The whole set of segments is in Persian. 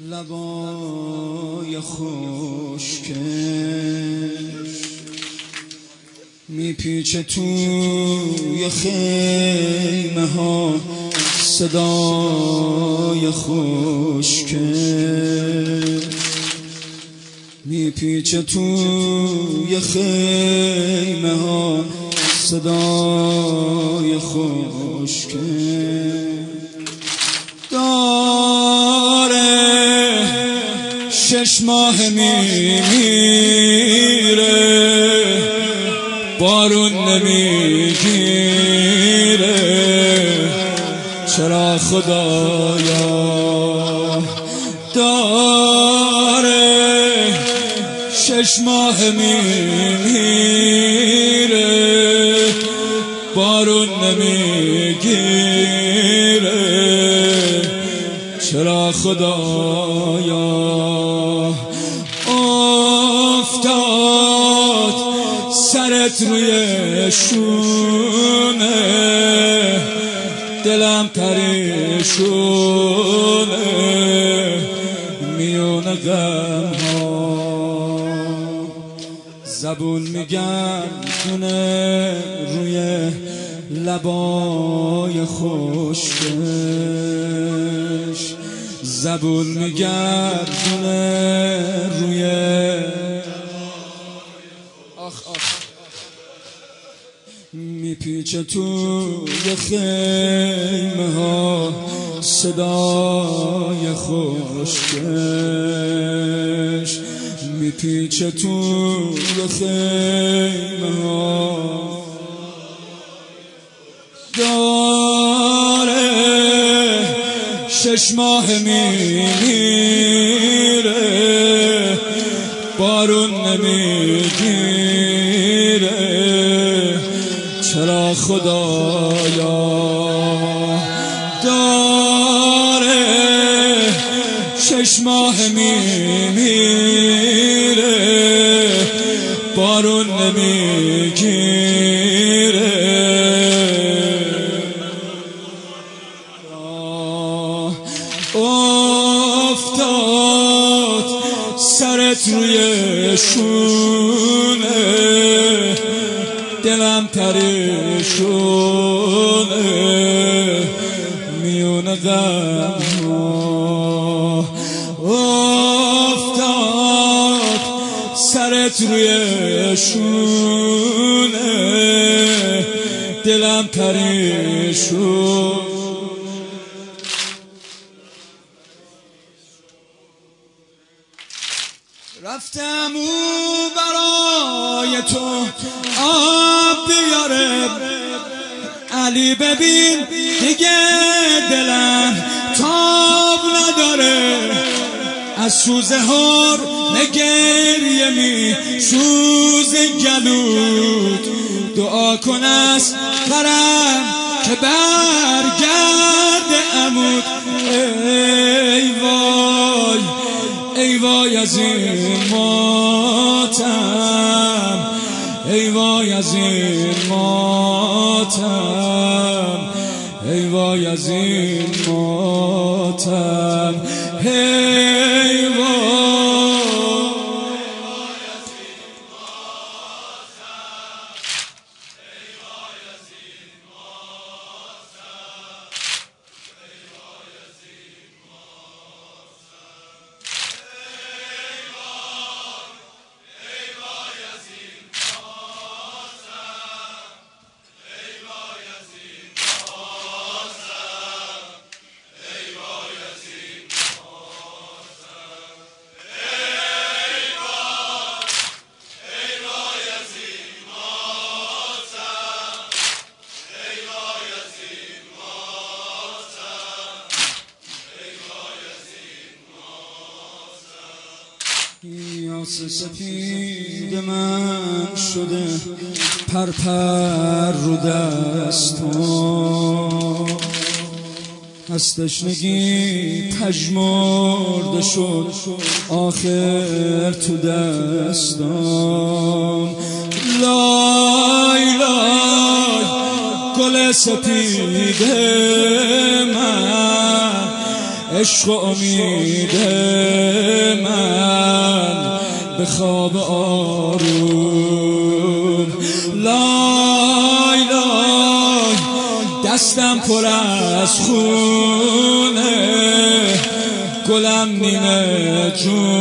لبای خشکش میپیچه توی خیمه ها صدای خشکش میپیچه توی خیمه ها صدای خشکش داره 6 ماه میمیره بارون نمیگیره چرا خدایا داره 6 ماه میمیره بارون نمیگیره چرا خدایا افتاد سرت روی شونه دلم پریشونه میونه غم ها زبون میگردونه روی لبای خشکش زبون میگردونه روی میپیچه توی خیمه ها صدای خشکش میپیچه توی خیمه ها داره 6 ماه میمیره بارون نمیگیره چرا خدایا داره 6 ماه میمیره بارون نمیگیره افتاد سرت روی شونه دلم پریشونه میونه غم ها افتاد سرت روی شونه دلم پریشونه رفتم او برای تو آب بیاره علی ببین دیگه دلم تاب نداره از سوز هر نگریه می سوز گلود دعا کن از قرم که برگرد عمود ای وای ای وای از این ماتم ای وای از این ماتم ای وای از این ماتم ای وای یاس سفید من شده پرپر رو دستم از تشنگی پژمرده شد آخر تو دستم لای لای گل سپید من عشق و امید من به خواب آروم. لای لای دستم پر از خونه، گلم نیمه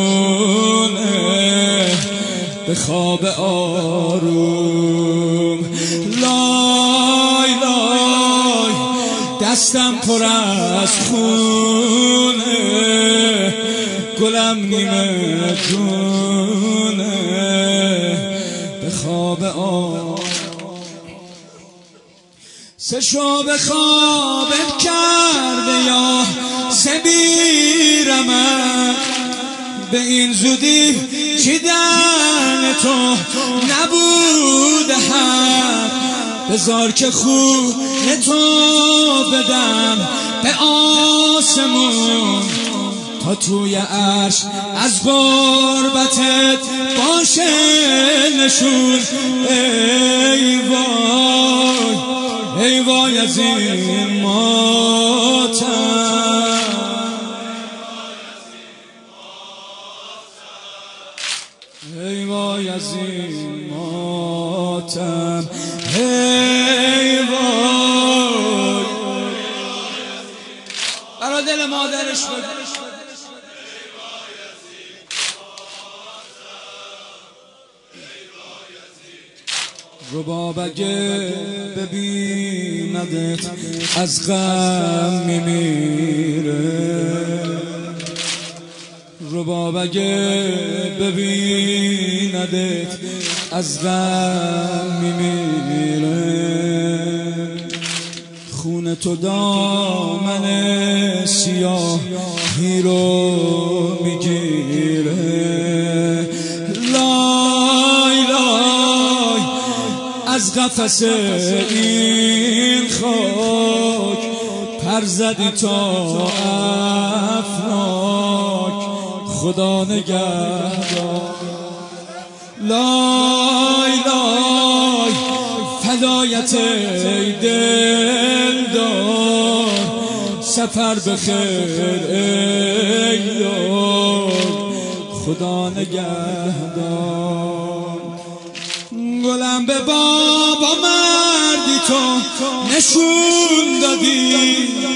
جونه به خواب آروم. لای لای دستم پر از خونه، گلم نیمه جونه به خواب آروم. سه شب خوابت کرده یا سبیرم، به این زودی چیدن تو نبوده حق. بذار که خون تو بدم به آسمون، تا توی عرش از غربتت باشه نشون. ای وای ای وای از این ماتم، ای وای از این ماتم، ای وای برا دل مادرش بده. رباب اگه ببیندت از غم میمیره، رباب اگه ببیندت از غم میمیره. خون تو دامن سیاهی رو میگیره. لای لای از قفس این خاک پر زدی تا افلاک، خدا نگهدار. لای لای فدایت ای دلدار، سفر بخیر ای یار، خدا نگهدار. گلم به بابا مردی تو نشون دادی،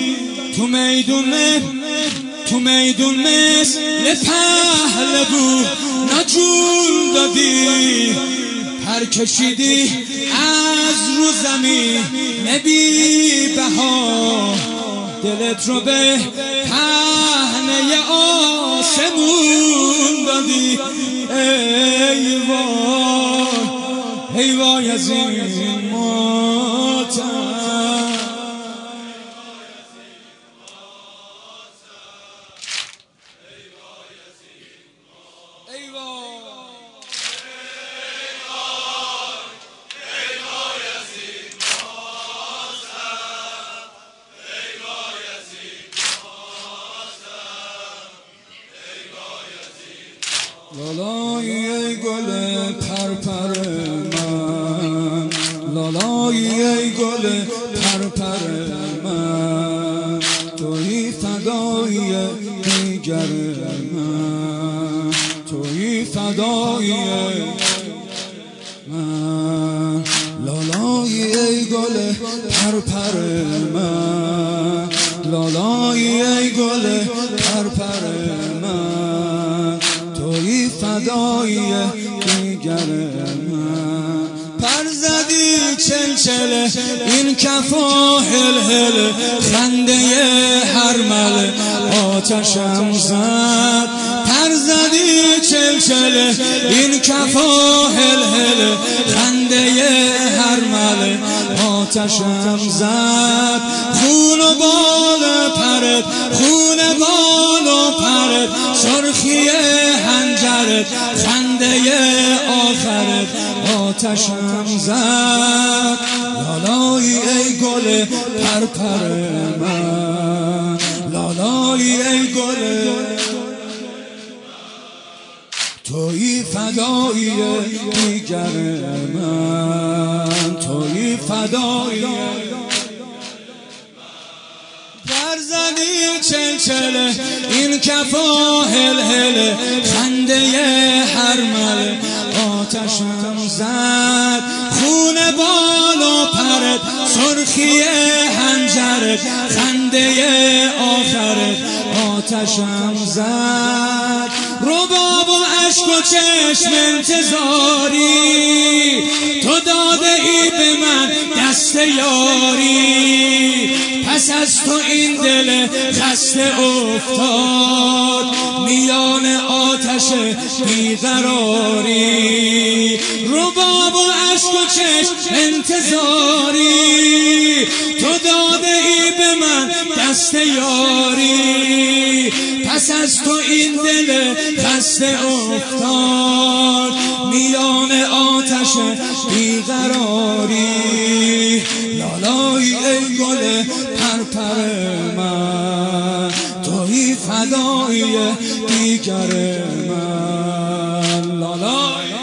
تو میدون مثل پهلوو نجون دادی. پر کشیدی از رو زمین بی بها، دلت رو به پهنه آسمون دادی. ای وای ای وای از این ماتم، ای وای لالای ای گل پرپر من، لالای ای گل پرپر من، توی فدای دیگر من، توی فدای من. لالای ای گل پرپر من، لالای ای گل پرپر من، توی فدای دیگر من. پر زدی چلچله این کف و هلهله، خنده هرمله آتشم زد. پر زدی چلچله این کف و هلهله، خنده هرمله آتشم زد. خون و بال پرت، خون بال و پرت، سرخی هنجرت، خنده آخرت آتشم زد. لالای ای گل پرپر من، لالای ای گل، توی فدای دیگر من، توی فدای. پر زدی چلچله این کفا هل خنده هرمله آتشم زد خون بال و پرت سرخی هنجرت خنده آخرت آتشم زد رباب و عشق و چشم انتظاری تو داده ای به من دست یاری پس از تو این دل خسته افتاد میان آتش بیقراری رباب و عشق و چشم انتظاری تو داده ای به من دست یاری پس از تو این دل خسته افتاد میان آتش بیقراری لالایی ای گل پرپر من تویی فدایی دیگر من لالایی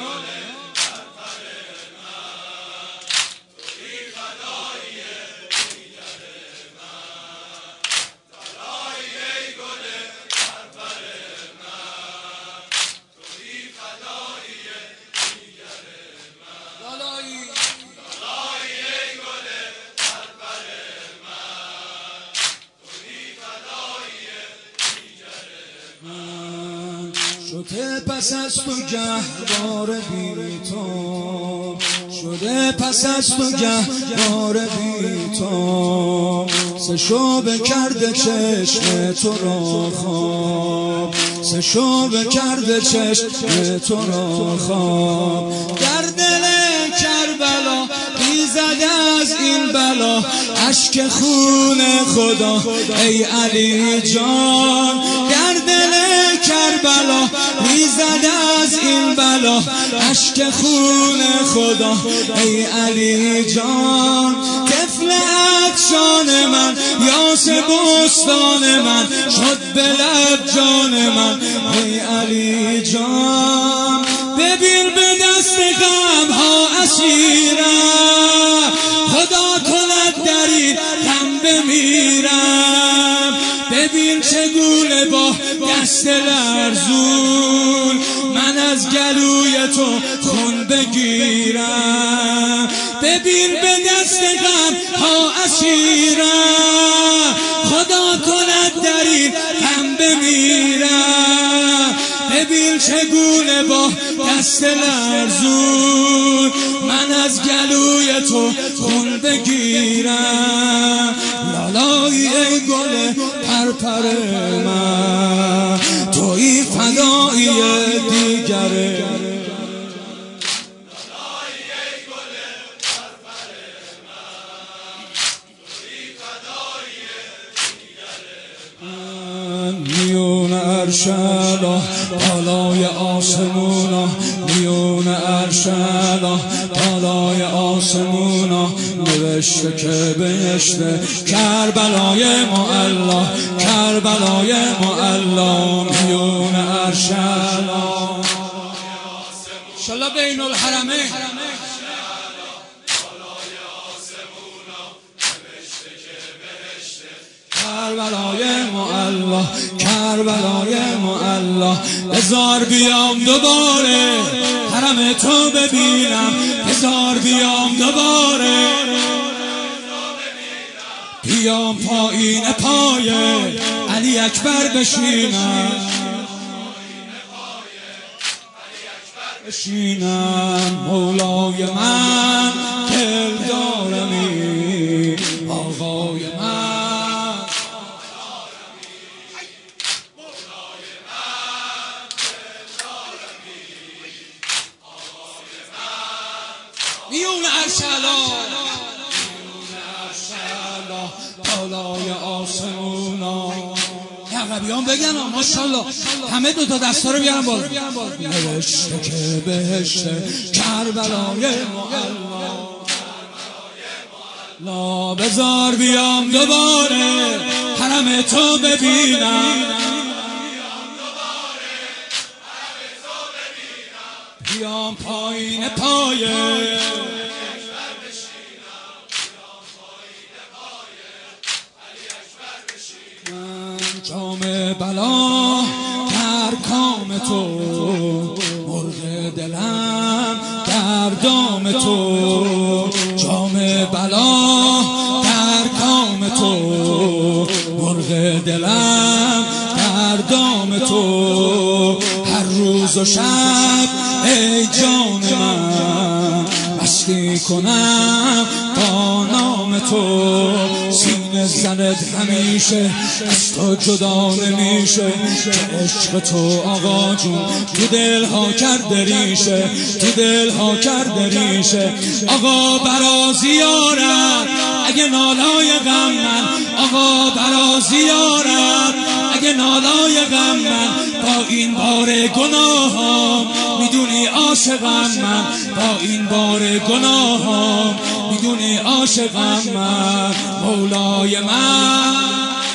شده پس از تو گهواره بی تو شده پس از تو گهواره بی تو سه شعبه کرده چشم تو را خواب سه شعبه کرده چشم تو را خواب در دل کربلا بیزد از این بلا اشک خون خدا ای علی جان در دل کربلا بیزد از این بلا اشک خون خدا ای علی جان طفل عطشان من یاس بستان من شد به لب جان من ای علی جان ببین به دست غم ها اسیرم خدا کند دری غم بمیرم ببین چگونه با دست لرزون من از گلوی تو خون بگیرم ببین به دست غم ها اسیرم خدا کند دری غم بمیرم ببین چگونه با دست لرزون من از گلوی تو خون بگیرم لالایی ای گل پرپر من تویی فدایی دیگر میون عرش الله بالای آسمونا میون عرش الله بالای آسمونا نوشته که بهشته کربلای معلا کربلای معلا میون عرش الله انشالله بین الحرمین کربلای معلا کربلای معلا بذار بیام دوباره حرم تو ببینم بذار بیام دوباره بیام پایین پای علی اکبر بشینم مولای من دلدارمی آقای من میون عرش الله بالای آسمونا عقبیان بگن ماشاءالله همه دوتا دستا رو بیارن بالا نوشته که بهشته کربلای معلا بذار بیام دوباره حرم تو ببینم بیام پایین پایه جام بلا در کام تو، مرغ دلم در دام تو. جام بلا در کام تو، مرغ دلم در دام تو. هر روز و شب ای جان من مستی کنم با نام تو. سینه زنت همیشه از تو جدا نمیشه، که عشق تو آقا جون تو دلها کرده ریشه، تو دلها کرده ریشه. آقا برا زیارت اگه نالای غم من، آقا برا زیارت اگه نالای غم من. با این بار گناهام میدونی عاشقم من، با این بار گناهام میدونی عاشقم من. مولای من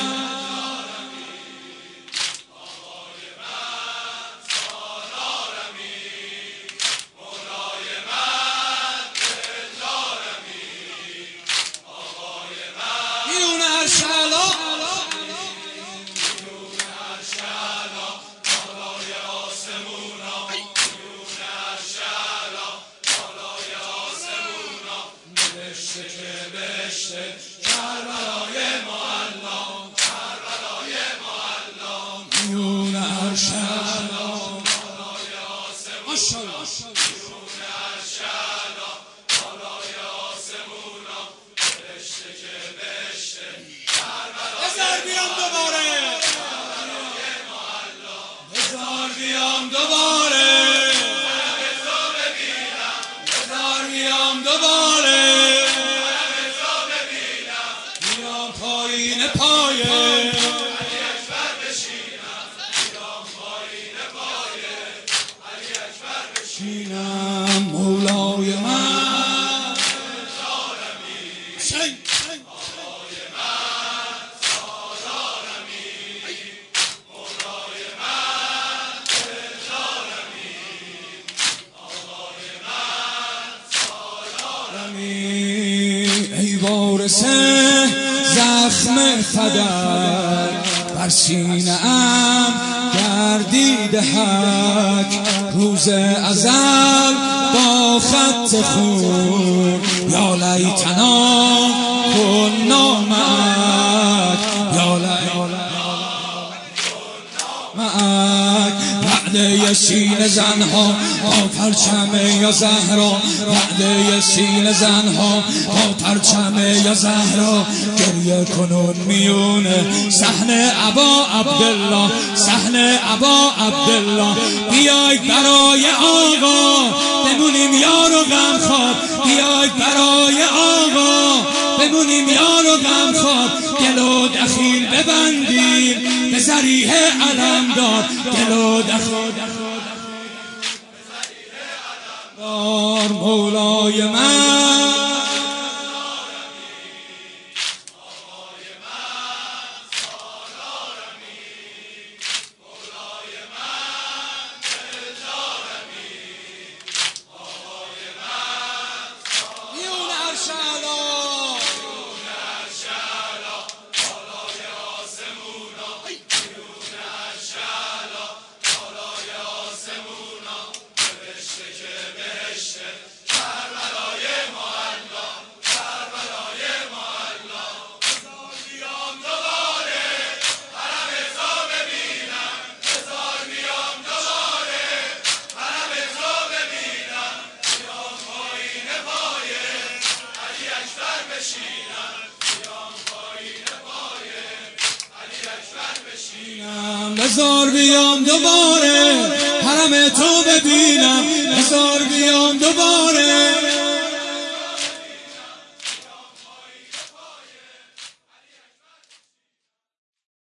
مولای من ای وارث زخم فدک بر سینه ام گردیده حک. روز ازل با خط خون یا لیتنا کنا معک، یا لیتنا معک. وعده سینه زنها با پرچم یا زهرا، وعده سینه زنها با پرچم یا زهرا. گریه کنون میونه صحن ابا عبدالله، صحن ابا عبدالله. بیاید برای آقا بمونیم یار و غمخوار، بیاید برای آقا بمونیم یار و غمخوار. دل و دخیل ببندیم به ذریح علمدار، دل و دخیل مولای من بذار بیام دوباره حرم تو ببینم، بذار بیام دوباره